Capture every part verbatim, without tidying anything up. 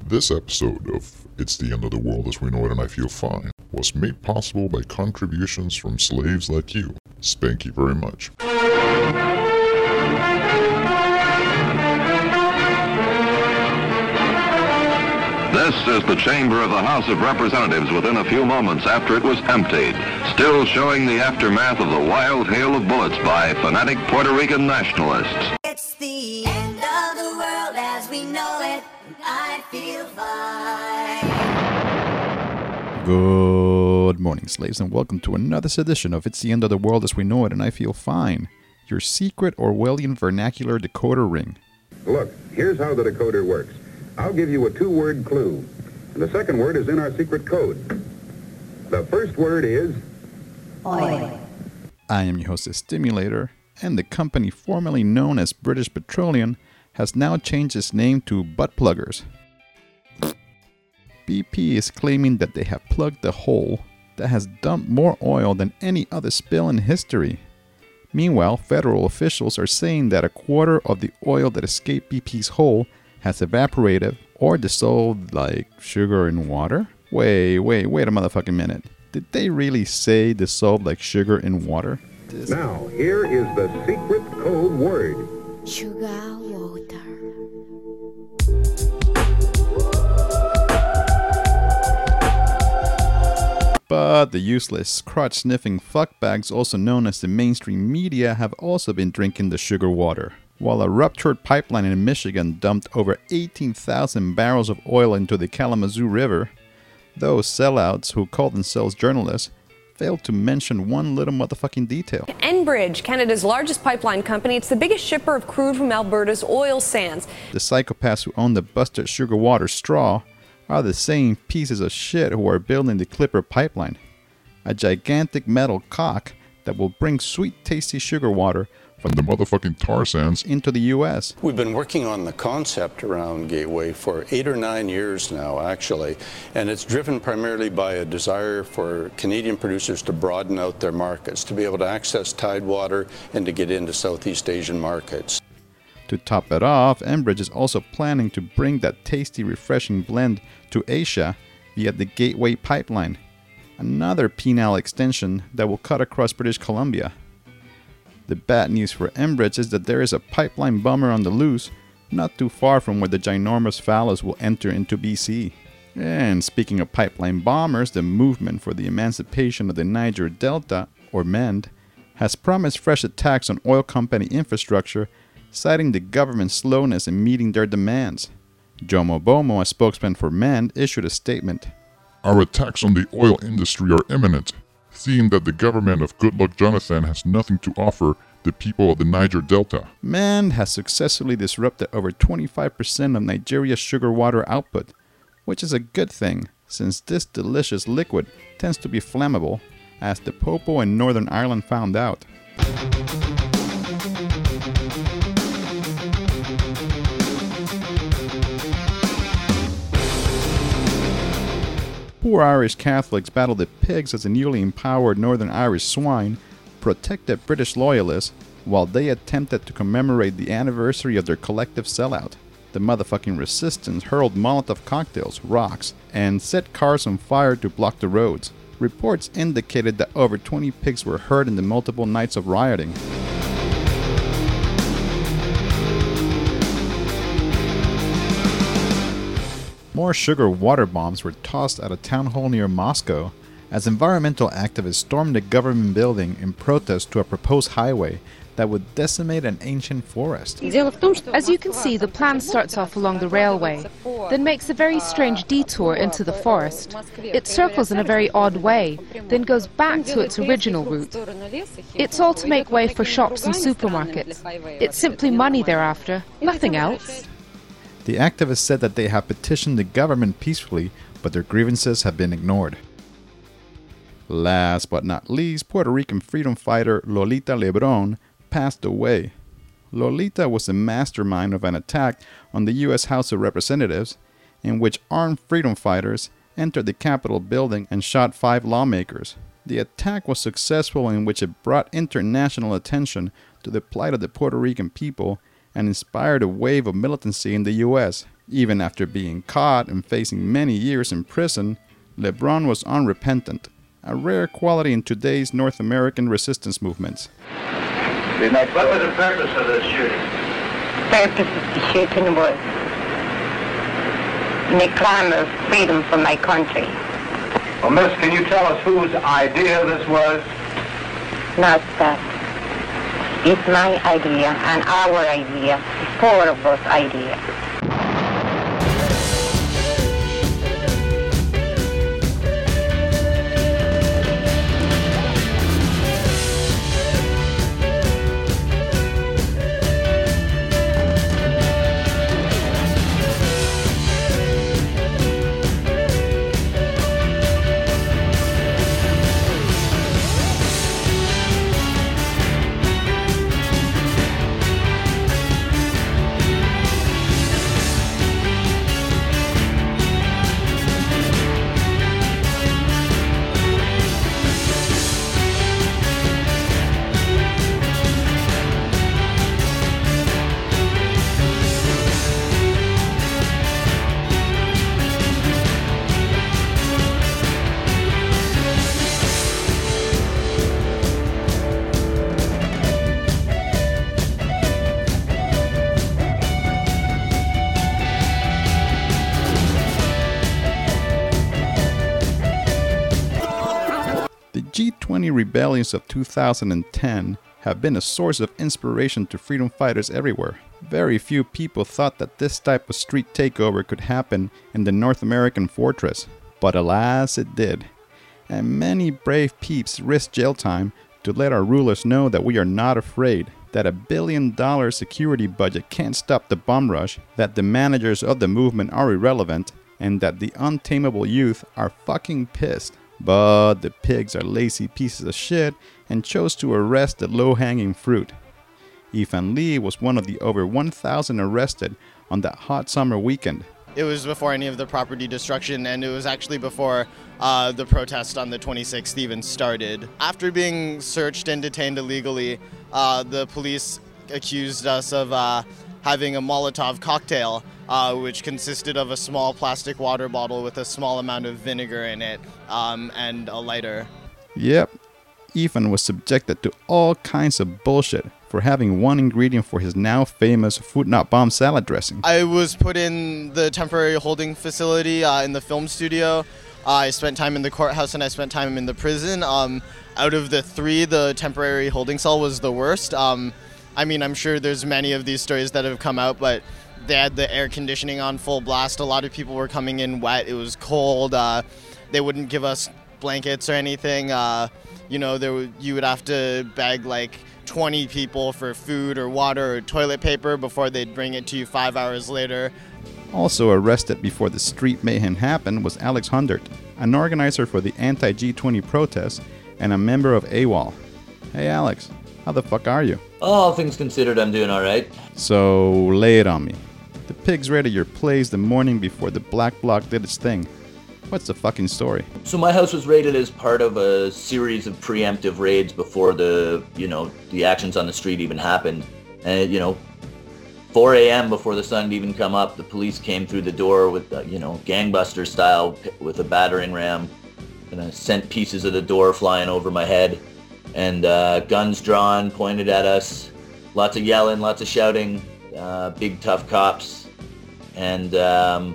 This episode of It's the End of the World as We Know It and I Feel Fine was made possible by contributions from slaves like you. Thank you very much. This is the chamber of the House of Representatives within a few moments after it was emptied, still showing the aftermath of the wild hail of bullets by fanatic Puerto Rican nationalists. It's the end of the world as we know it, and I feel fine. Good morning, slaves, and welcome to another edition of It's the End of the World as We Know It and I Feel Fine, your secret Orwellian vernacular decoder ring. Look, here's how the decoder works. I'll give you a two-word clue, and the second word is in our secret code. The first word is... Oil. I am your host, the Stimulator, and the company formerly known as British Petroleum has now changed its name to Butt Pluggers. B P is claiming that they have plugged the hole that has dumped more oil than any other spill in history. Meanwhile, federal officials are saying that a quarter of the oil that escaped B P's hole has evaporated or dissolved like sugar in water? Wait, wait, wait a motherfucking minute. Did they really say dissolved like sugar in water? This Now, here is the secret code word. Sugar water. But the useless, crotch-sniffing fuckbags, also known as the mainstream media, have also been drinking the sugar water. While a ruptured pipeline in Michigan dumped over eighteen thousand barrels of oil into the Kalamazoo River, those sellouts who call themselves journalists failed to mention one little motherfucking detail. Enbridge, Canada's largest pipeline company, it's the biggest shipper of crude from Alberta's oil sands. The psychopaths who own the busted sugar water straw are the same pieces of shit who are building the Clipper pipeline, a gigantic metal cock that will bring sweet, tasty sugar water From the motherfucking tar sands into the U S. We've been working on the concept around Gateway for eight or nine years now, actually, and it's driven primarily by a desire for Canadian producers to broaden out their markets, to be able to access Tidewater and to get into Southeast Asian markets. To top it off, Enbridge is also planning to bring that tasty, refreshing blend to Asia via the Gateway pipeline, another penile extension that will cut across British Columbia. The bad news for Enbridge is that there is a pipeline bomber on the loose, not too far from where the ginormous fallows will enter into B C. And speaking of pipeline bombers, the Movement for the Emancipation of the Niger Delta, or MEND, has promised fresh attacks on oil company infrastructure, citing the government's slowness in meeting their demands. Jomo Bomo, a spokesman for MEND, issued a statement. Our attacks on the oil industry are imminent, seeing that the government of Goodluck Jonathan has nothing to offer the people of the Niger Delta. MEND has successfully disrupted over twenty-five percent of Nigeria's sugar water output, which is a good thing, since this delicious liquid tends to be flammable, as the Popo in Northern Ireland found out. Poor Irish Catholics battled the pigs as the newly empowered Northern Irish swine protected British loyalists while they attempted to commemorate the anniversary of their collective sellout. The motherfucking resistance hurled Molotov cocktails, rocks, and set cars on fire to block the roads. Reports indicated that over twenty pigs were hurt in the multiple nights of rioting. More sugar water bombs were tossed at a town hall near Moscow as environmental activists stormed the government building in protest to a proposed highway that would decimate an ancient forest. As you can see, the plan starts off along the railway, then makes a very strange detour into the forest. It circles in a very odd way, then goes back to its original route. It's all to make way for shops and supermarkets. It's simply money thereafter, nothing else. The activists said that they have petitioned the government peacefully, but their grievances have been ignored. Last but not least, Puerto Rican freedom fighter Lolita Lebron passed away. Lolita was the mastermind of an attack on the U S House of Representatives, in which armed freedom fighters entered the Capitol building and shot five lawmakers. The attack was successful, in which it brought international attention to the plight of the Puerto Rican people and inspired a wave of militancy in the U S. Even after being caught and facing many years in prison, LeBron was unrepentant, a rare quality in today's North American resistance movements. What was the purpose of this shooting? Purpose of the shooting was in a clamor of freedom for my country. Well, miss, can you tell us whose idea this was? Not that. It's my idea and our idea, the four of us idea. G twenty rebellions of two thousand ten have been a source of inspiration to freedom fighters everywhere. Very few people thought that this type of street takeover could happen in the North American fortress, but alas it did. And many brave peeps risked jail time to let our rulers know that we are not afraid, that a billion dollar security budget can't stop the bum rush, that the managers of the movement are irrelevant, and that the untamable youth are fucking pissed. But the pigs are lazy pieces of shit and chose to arrest the low-hanging fruit. Ethan Lee was one of the over one thousand arrested on that hot summer weekend. It was before any of the property destruction, and it was actually before uh, the protest on the twenty-sixth even started. After being searched and detained illegally, uh, the police accused us of uh, having a Molotov cocktail, uh, which consisted of a small plastic water bottle with a small amount of vinegar in it, um, and a lighter. Yep, Ethan was subjected to all kinds of bullshit for having one ingredient for his now famous Food Not Bomb salad dressing. I was put in the temporary holding facility uh, in the film studio. Uh, I spent time in the courthouse and I spent time in the prison. Um, out of the three, the temporary holding cell was the worst. Um, I mean, I'm sure there's many of these stories that have come out, but they had the air conditioning on full blast. A lot of people were coming in wet. It was cold. Uh, they wouldn't give us blankets or anything. Uh, you know, there w- you would have to beg like twenty people for food or water or toilet paper before they'd bring it to you five hours later. Also arrested before the street mayhem happened was Alex Hundert, an organizer for the anti G twenty protests and a member of AWOL. Hey Alex, how the fuck are you? All things considered, I'm doing alright. So, lay it on me. The pigs raided your place the morning before the Black Bloc did its thing. What's the fucking story? So my house was raided as part of a series of preemptive raids before the, you know, the actions on the street even happened. And, you know, four a.m. before the sun had even come up, the police came through the door with, uh, you know, gangbuster style with a battering ram, and I sent pieces of the door flying over my head, and uh, guns drawn, pointed at us, lots of yelling, lots of shouting, uh, big tough cops, and um,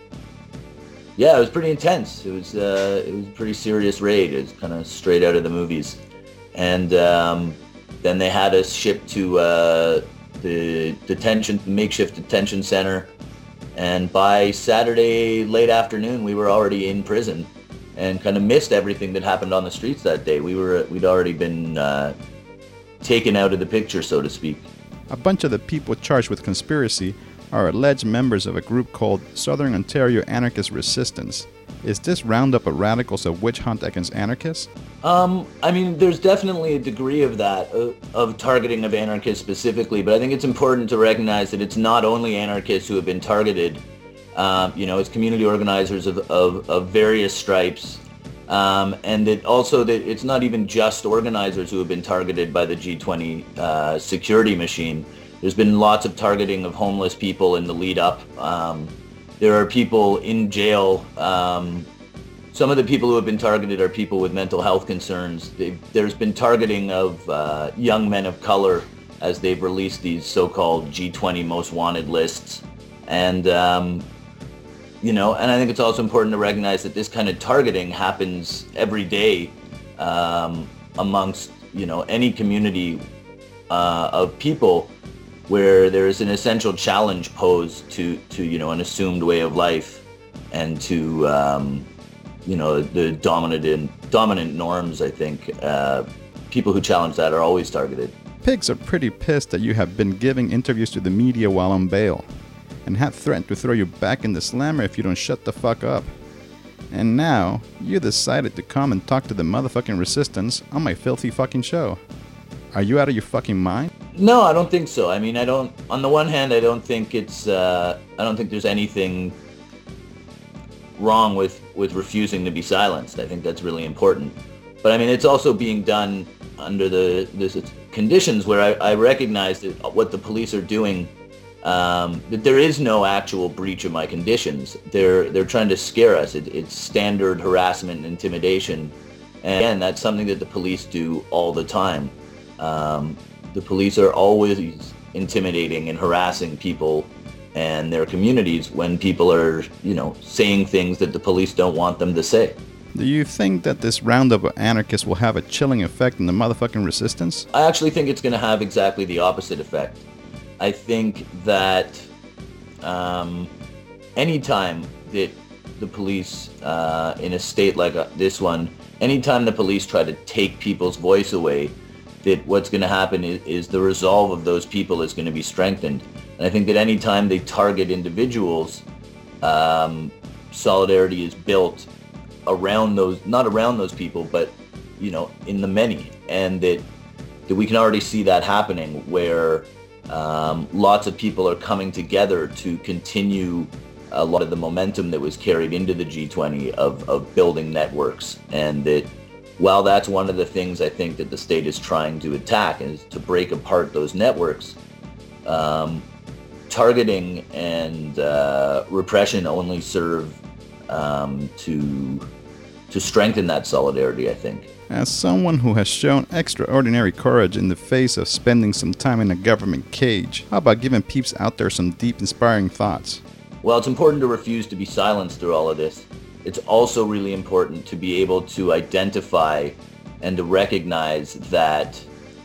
yeah, it was pretty intense. It was uh, it was a pretty serious raid. It was kind of straight out of the movies, and um, then they had us shipped to uh, the detention, the makeshift detention center, and by Saturday late afternoon, we were already in prison, and kind of missed everything that happened on the streets that day. We were we'd already been uh, taken out of the picture, so to speak. A bunch of the people charged with conspiracy are alleged members of a group called Southern Ontario Anarchist Resistance. Is this roundup of radicals a witch hunt against anarchists? Um, I mean, there's definitely a degree of that, uh, of targeting of anarchists specifically, but I think it's important to recognize that it's not only anarchists who have been targeted. Um, you know, it's community organizers of, of, of various stripes, um, and that also that it's not even just organizers who have been targeted by the G twenty uh, security machine. There's been lots of targeting of homeless people in the lead up, um, there are people in jail. Um, some of the people who have been targeted are people with mental health concerns. They've, there's been targeting of uh, young men of color as they've released these so-called G twenty most wanted lists. And, um, you know, and I think it's also important to recognize that this kind of targeting happens every day um, amongst, you know, any community uh, of people where there is an essential challenge posed to, to you know, an assumed way of life and to, um, you know, the dominant dominant norms. I think uh, people who challenge that are always targeted. Pigs are pretty pissed that you have been giving interviews to the media while on bail, and have threatened to throw you back in the slammer if you don't shut the fuck up. And now, you decided to come and talk to the motherfucking resistance on my filthy fucking show. Are you out of your fucking mind? No, I don't think so. I mean, I don't, on the one hand, I don't think it's, uh, I don't think there's anything wrong with, with refusing to be silenced. I think that's really important. But I mean, it's also being done under the, the conditions where I, I recognize that what the police are doing, um, that there is no actual breach of my conditions. They're, they're trying to scare us. It, it's standard harassment and intimidation. And again, that's something that the police do all the time. Um, the police are always intimidating and harassing people and their communities when people are, you know, saying things that the police don't want them to say. Do you think that this roundup of anarchists will have a chilling effect on the motherfucking resistance? I actually think it's going to have exactly the opposite effect. I think that um, anytime that the police, uh, in a state like this one, anytime the police try to take people's voice away, that what's going to happen is, is the resolve of those people is going to be strengthened. And I think that any time they target individuals, um, solidarity is built around those, not around those people, but, you know, in the many. And that, that we can already see that happening where um, lots of people are coming together to continue a lot of the momentum that was carried into the G twenty of, of building networks. And that while that's one of the things I think that the state is trying to attack, is to break apart those networks, um, targeting and uh, repression only serve um, to to strengthen that solidarity, I think. As someone who has shown extraordinary courage in the face of spending some time in a government cage, how about giving peeps out there some deep, inspiring thoughts? Well, it's important to refuse to be silenced through all of this. It's also really important to be able to identify and to recognize that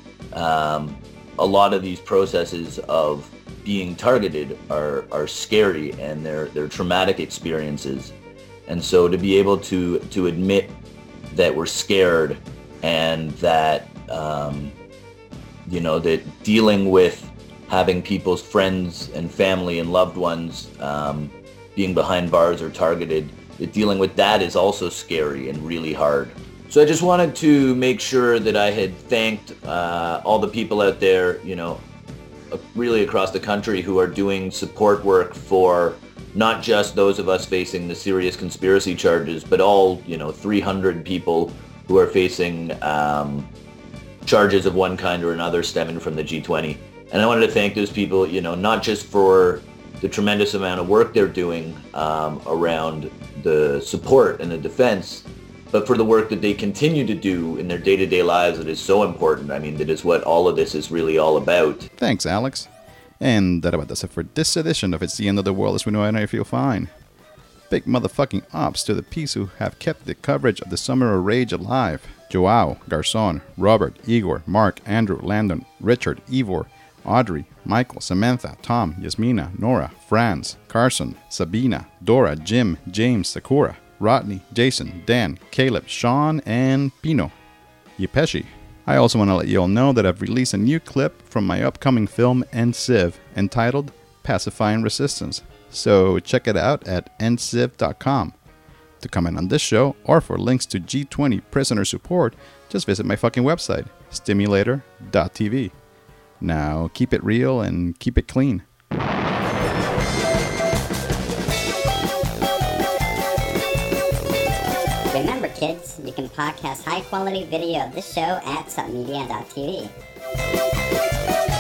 um, a lot of these processes of being targeted are, are scary and they're, they're traumatic experiences. And so to be able to, to admit that we're scared and that, um, you know, that dealing with having people's friends and family and loved ones um, being behind bars or targeted, that dealing with that is also scary and really hard. So I just wanted to make sure that I had thanked uh, all the people out there, you know, really across the country who are doing support work for not just those of us facing the serious conspiracy charges, but all, you know, three hundred people who are facing um, charges of one kind or another stemming from the G twenty. And I wanted to thank those people, you know, not just for the tremendous amount of work they're doing um, around the support and the defense, but for the work that they continue to do in their day-to-day lives that is so important. I mean, that is what all of this is really all about. Thanks, Alex. And that about does it for this edition of It's the End of the World As We Know It and I Feel Fine. Big motherfucking ups to the peeps who have kept the coverage of the Summer of Rage alive. Joao, Garzon, Robert, Igor, Mark, Andrew, Landon, Richard, Ivor, Audrey, Michael, Samantha, Tom, Yasmina, Nora, Franz, Carson, Sabina, Dora, Jim, James, Sakura, Rodney, Jason, Dan, Caleb, Sean, and Pino. Yepeshi. I also want to let you all know that I've released a new clip from my upcoming film End Civ entitled Pacifying Resistance, so check it out at end civ dot com. To comment on this show or for links to G twenty prisoner support, just visit my fucking website, stimulator dot t v. Now keep it real and keep it clean. Remember, kids, you can podcast high-quality video of this show at submedia dot t v.